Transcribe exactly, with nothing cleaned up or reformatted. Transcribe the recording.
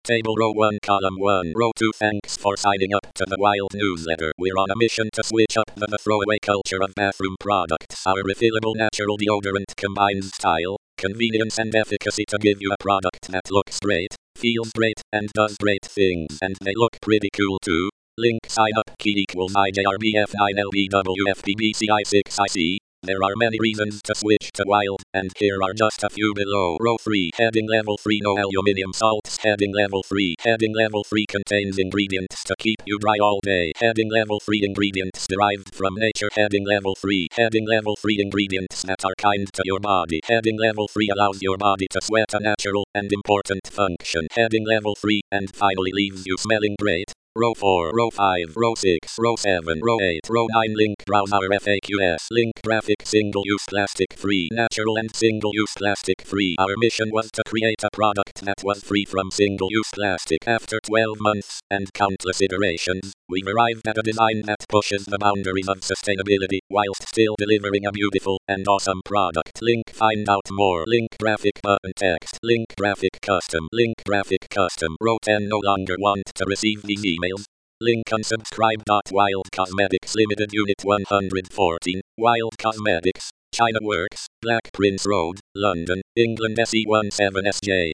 Table row one, column one, row two. Thanks for signing up to the Wild newsletter. We're on a mission to switch up the, the throwaway culture of bathroom products. Our refillable natural deodorant combines style, convenience and efficacy to give you a product that looks great, feels great, and does great things. And they look pretty cool too. Link sign up key equals I J R B F nine L B W F P B C I six I C. There are many reasons to switch to Wild, and here are just a few below. Row three, heading level three, no aluminium salts. Heading level three, heading level three contains ingredients to keep you dry all day. Heading level three, ingredients derived from nature. Heading level three, heading level three, ingredients that are kind to your body. Heading level three allows your body to sweat a natural and important function. Heading level three, and finally leaves you smelling great. Row four, row five, row six, row seven, row eight, row nine. Link browse our F A Qs. Link graphic single-use plastic-free. Natural and single-use plastic-free. Our mission was to create a product that was free from single-use plastic. After twelve months, and countless iterations, we've arrived at a design that pushes the boundaries of sustainability, whilst still delivering a beautiful and awesome product. Link find out more. Link graphic button text. Link graphic custom. Link graphic custom. Row ten, no longer want to receive these emails. Link unsubscribe. Wild Cosmetics Limited Unit one hundred fourteen, Wild Cosmetics, China Works, Black Prince Road, London, England S E one seven S J.